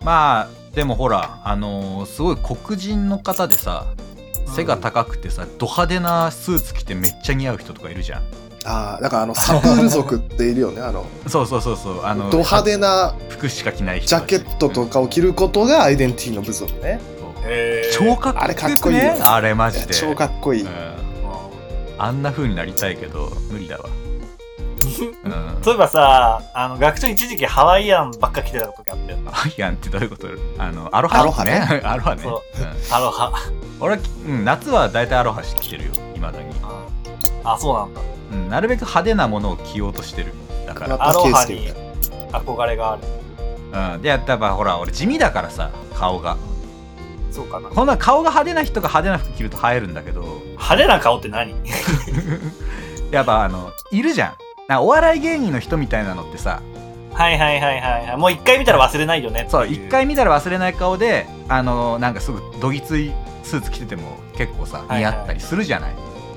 まあでもほらすごい黒人の方でさ、背が高くてさ、ド派手なスーツ着てめっちゃ似合う人とかいるじゃん。 だからサプール族っているよね。 そうド派手な服しか着ない人ジャケットとかを着ることがアイデンティティの部族ね。 超かっこいい、 あれかっこいいよね。 あれマジで超かっこいい、 あんな風になりたいけど無理だわ。 そういえばさ、学長一時期ハワイアンばっか着てた時あったよな。 ハワイアンってどういうこと？アロハね。アロハね。 そう、アロハ。 俺夏は大体アロハ着てるよ、未だに。 あ、そうなんだ。 なるべく派手なものを着ようとしてる。だからアロハに憧れがある。 でやっぱほら俺地味だからさ、顔が。 そうかな。 こんな顔が派手な人が派手な服着ると映えるんだけど。 派手な顔って何？ やっぱいるじゃん。お笑い芸人の人みたいなのってさ、 はいもう一回見たら忘れないよね。 そう、一回見たら忘れない顔でなんかすぐどぎついスーツ着てても結構さ似合ったりするじゃない。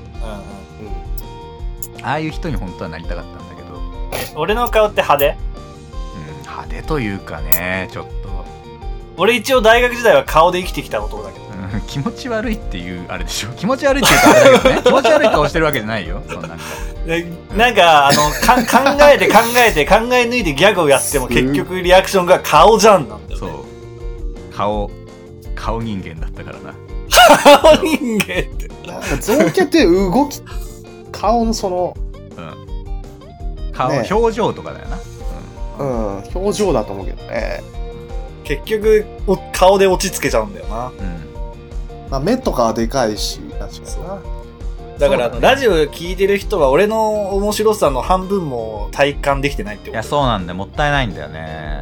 ああいう人に本当はなりたかったんだけど。 俺の顔って派手？ 派手というかね、ちょっと俺一応大学時代は顔で生きてきた男だけど、 気持ち悪いっていうあれでしょ。気持ち悪いって言うとあれだけどね。気持ち悪い顔してるわけじゃないよ。そんなんか考えて考え抜いてギャグをやっても結局リアクションが顔じゃんなんだよ、ね。 そう顔人間だったからな。 顔人間ってなんか造形って動き顔のその顔、ね、表情とかだよな。 表情だと思うけどね。 結局顔で落ち着けちゃうんだよな。 まあ、目とかはでかいし、確かにな。 だからラジオ聞いてる人は俺の面白さの半分も体感できてないってこと。 いや、そうなんだよ。もったいないんだよね。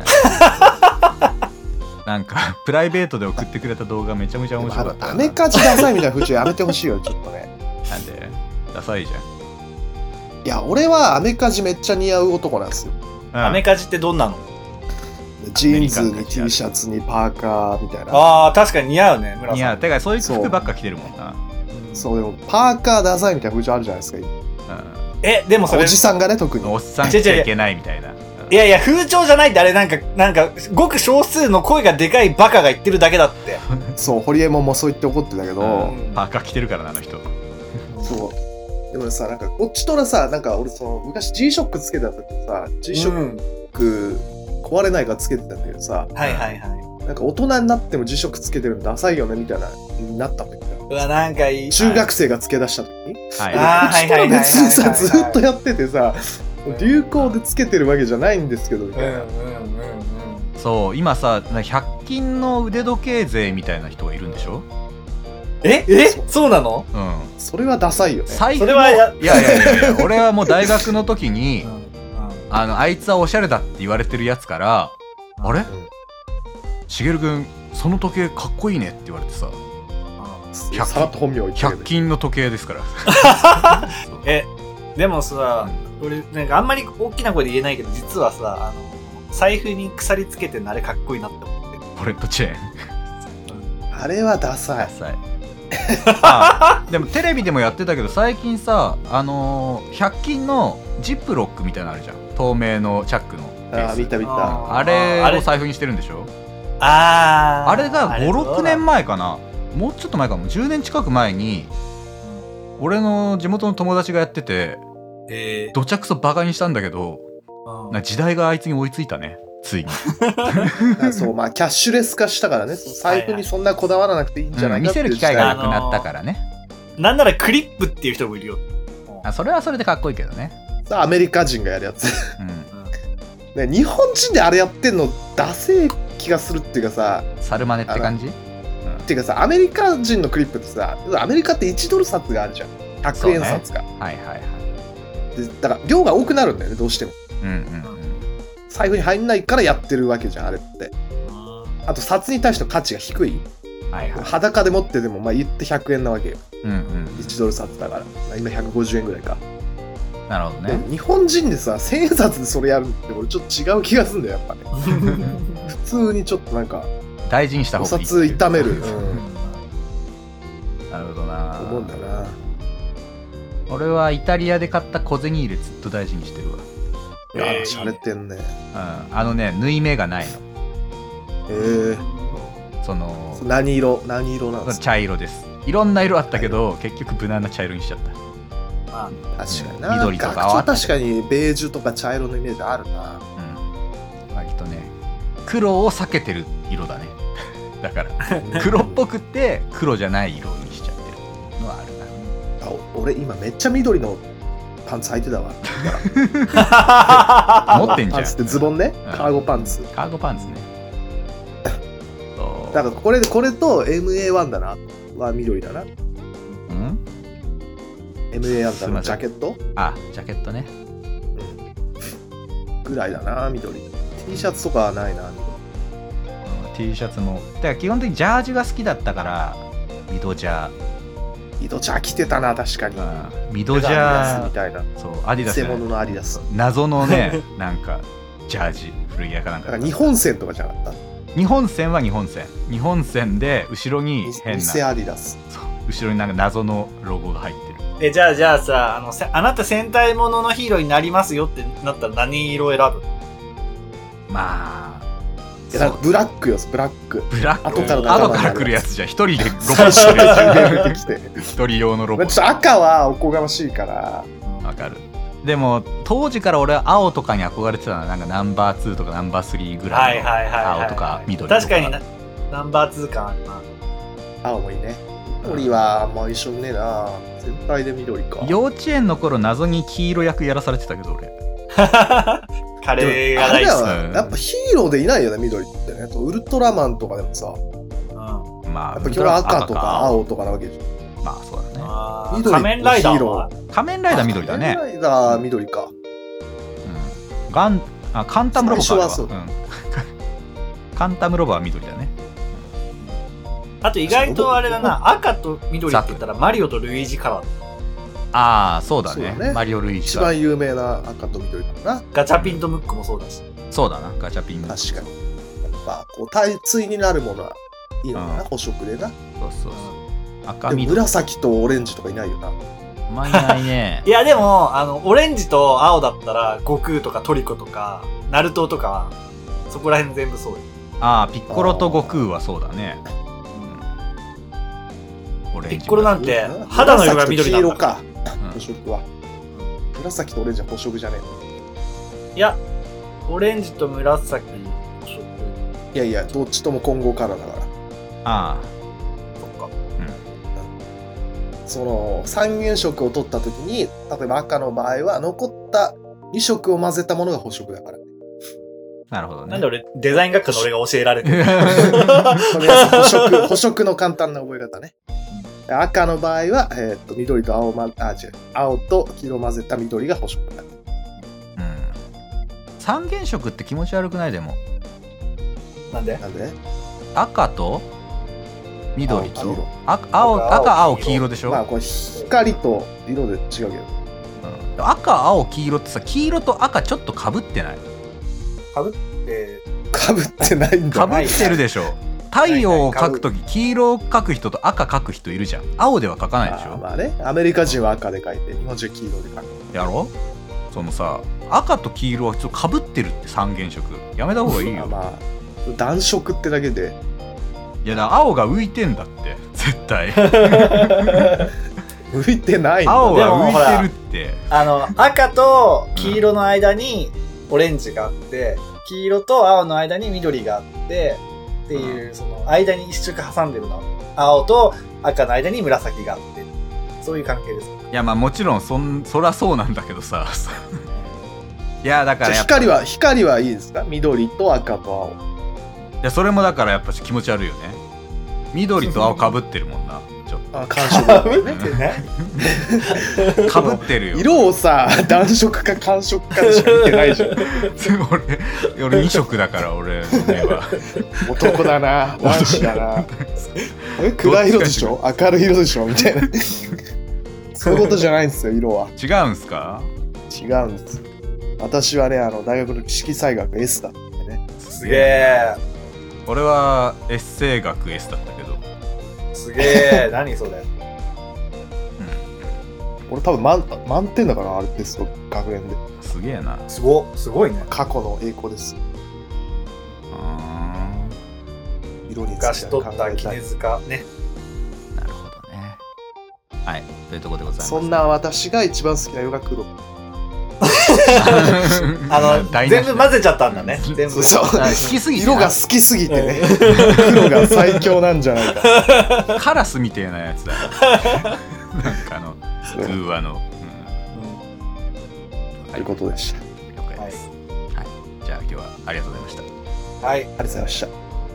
なんかプライベートで送ってくれた動画めちゃめちゃ面白かった。 アメカジダサいみたいな風潮やめてほしいよ、ちょっとね。 なんでダサいじゃん。 いや、俺はアメカジめっちゃ似合う男なんですよ。 アメカジってどんなの？ ジーンズに T シャツにパーカーみたいな。 ああ、確かに似合うね、村さん。 似合う。てかそういう服ばっか着てるもんな。 そう、でもパーカーダサいみたいな風潮あるじゃないですか。 でもそれおじさんがね、特におっさん着ちゃいけないみたいな。 いや風潮じゃないって、あれなんかごく少数の声がでかいバカが言ってるだけだって。 そう、ホリエモンもそう言って怒ってたけど、 パーカー着てるからな、あの人。 そう。でもさ、なんかこっちとらさ、なんか俺昔 G-SHOCK つけてた時さ、G-SHOCK 壊れないからつけてたんだけどさ、なんか大人になっても G-SHOCK つけてるのダサいよねみたいなになったんだけど、 うわ、なんかいい。 中学生がつけ出した時に、こっちとら別にさ、ずっとやっててさ、流行でつけてるわけじゃないんですけどみたいな。 そう今さ、100均の腕時計勢みたいな人がいるんでしょ。 そうなの？ それはダサいよね。 財布もそれはいや俺はもう大学の時にあいつはおしゃれだって言われてるやつから、あれしげるくんその時計かっこいいねって言われてさ、 さらっと本名を言って 100均の時計ですから。 でもさ、俺なんかあんまり大きな声で言えないけど、実はさ、財布に鎖つけてるのあれかっこいいなって思ってる。 ポレットチェーン。 あれはダサい。 でもテレビでもやってたけど、最近さ100均のジップロックみたいなのあるじゃん、透明のチャックのケース。 見たあれを財布にしてるんでしょ。 あれが 5,6 年前かな、もうちょっと前かも、10年近く前に俺の地元の友達がやってて、どちゃくそバカにしたんだけど、時代があいつに追いついたね、ついに。 そう、まあキャッシュレス化したからね、財布にそんなこだわらなくていいんじゃないかっていう見せる機会がなくなったからね。 なんならクリップっていう人もいるよ。 それはそれでかっこいいけどね。 さあ、アメリカ人がやるやつ。ね、日本人であれやってんのダセー気がするっていうかさ、 サルマネって感じ？ っていうかさ、アメリカ人のクリップってさ、アメリカって1ドル札があるじゃん、100円札が。でだから量が多くなるんだよね、どうしても。財布に入んないからやってるわけじゃん、あれって。あと札に対しての価値が低い。裸で持ってても、まあ言って100円なわけよ。1ドル札だから。今150円ぐらいか。 なるほどね。 日本人でさ、1000円札でそれやるって俺ちょっと違う気がするんだよ、やっぱね。普通にちょっとなんか大事にした方がいい。 お札痛める。 なるほどな。 思うんだな。 俺はイタリアで買った小銭入れずっと大事にしてるわ。 いや、しゃれてんね。 縫い目がないの。 その何色なんですか？ 茶色です。いろんな色あったけど、結局無難な茶色にしちゃった。 まあ確かにな。 緑とかは確かにベージュとか茶色のイメージあるな。 割とね、黒を避けてる色だね。だから黒っぽくて黒じゃない色にしちゃってるのはあるな。 俺今めっちゃ緑のパンツ履いてたわ。 持ってんじゃん。 パンツってズボンね、カーゴパンツ。 カーゴパンツね。 だからこれと MA1 だなは緑だな。MA1 だな、ジャケット？ ジャケットね。 ぐらいだな、緑。T シャツとかはないな。 T シャツも。だから基本的にジャージが好きだったから、ミドジャー着てたな、確かに。 ミドジャーみたいな。 そう、アディダス。 偽物のアディダス。 謎のね、なんかジャージ、古着屋かなんか。 だから日本線とかじゃなかった。 日本線は日本線で後ろに変な偽アディダス。 そう、後ろになんか謎のロゴが入ってる。 じゃあさ、あなた戦隊もののヒーローになりますよってなったら何色選ぶ？ まあブラックよ、ブラック。 後から来るやつじゃん。一人でロゴして一人用のロゴ。 赤はおこがましいから。 わかる。でも当時から俺は青とかに憧れてたの。なんかナンバー2とかナンバー3ぐらいの青とか緑とか。 確かにナンバー2感あるな。 青もいいね。緑はまあ一緒ねえな。全体で緑か。 幼稚園の頃謎に黄色役やらされてたけど俺。 カレーが大好き。やっぱヒーローでいないよね、緑ってね。ウルトラマンとかでもさ、 まあやっぱ今日赤とか青とかなわけじゃん。 まあそうだね。仮面ライダーは？ 仮面ライダー緑だね。 仮面ライダー緑か。 カンタムロボか。カンタムロボは緑だね。 あと意外とあれだな、赤と緑って言ったらマリオとルイージカラー。 そうだね。マリオルイージ一番有名な赤と緑かな。 ガチャピンとムックもそうだし。 そうだな、ガチャピン。 確かに。やっぱこう対対になるものはいいのかな、補色でな。 そう。 赤緑。紫とオレンジとかいないよな。 いないね。 いやでもオレンジと青だったら悟空とかトリコとかナルトとかそこら辺全部そうよ。 ピッコロと悟空はそうだね。 ピッコロなんて肌の色が緑なんだから。 補色は。紫とオレンジは補色じゃねえ。いや、オレンジと紫補色。 いや、どっちとも混合カラーだから。 そっか。 その三原色を取った時に、例えば赤の場合は残った2色を混ぜたものが補色だから。 なるほどね。 なんで俺デザイン学科の俺が教えられてる補色の簡単な覚え方ね。赤の場合は、緑と青と黄色を混ぜた緑が補色だ。 三原色って気持ち悪くない？でもなんで赤と緑と赤青黄色でしょ。 まあこれ光と色で違うけど、 赤青黄色ってさ、黄色と赤ちょっとかぶってない？ かぶってないんだ。 かぶってるでしょ。太陽を描くとき黄色を描く人と赤描く人いるじゃん。青では描かないでしょ。 まあね、アメリカ人は赤で描いて日本人は黄色で描く。 やろ？そのさ、赤と黄色はちょっとかぶってるって。三原色やめた方がいいよ。 まあ暖色ってだけで。 いやだ、青が浮いてんだって絶対。 浮いてないんだ。 青が浮いてるって。 赤と黄色の間にオレンジがあって、黄色と青の間に緑があってっていう、その間に一色挟んでるの。青と赤の間に紫があって、そういう関係ですか？ いやまあもちろんそらそうなんだけどさ。いやだから光はいいですか？緑と赤と青。 いやそれもだからやっぱ気持ち悪いよね。緑と青かぶってるもんな。ちょっと感触だね。 かぶってるよ。 色をさ、暖色か寒色かでしか見てないじゃん。 俺2色だから俺の目は。 男だな、男子だな。暗い色でしょ、明るい色でしょみたいな。そういうことじゃないんですよ、色は。 違うんすか？ 違うんです。私はね、大学の色彩学 S だったんでね。 すげえ。 俺はエッセイ学 S だったけど。 すげえ。何それ。 俺多分満点だからあれテスト学年で。 すげえな。 すごいね。 過去の栄光です。 色につ昔いて取った考えたい。 絹塚ね。 なるほどね。はい、というところでございます。 そんな私が一番好きな色が黒。 全部混ぜちゃったんだね。全部。 そう。 好きすぎて色が好きすぎてね。黒が最強なんじゃないか。 カラスみたいなやつだよ。なんかウーアの。 ということでした。 了解です。はい。じゃあ今日はありがとうございました。 はい。ありがとうございました。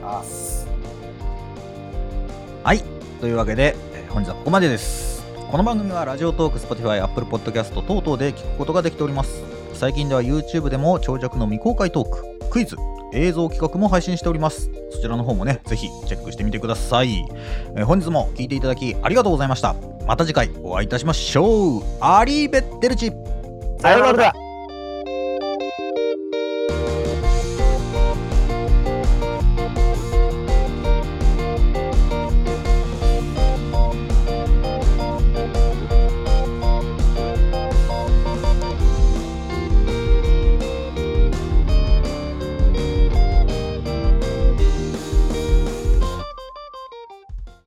はい。というわけで、本日はここまでです。この番組はラジオトーク、Spotify、Apple Podcast 等々で聞くことができております。最近では YouTube でも長尺の未公開トーク、クイズ、映像企画も配信しております。そちらの方もね、ぜひチェックしてみてください。本日も聞いていただきありがとうございました。また次回お会いいたしましょう。アリーベッテルチ。 さよなら。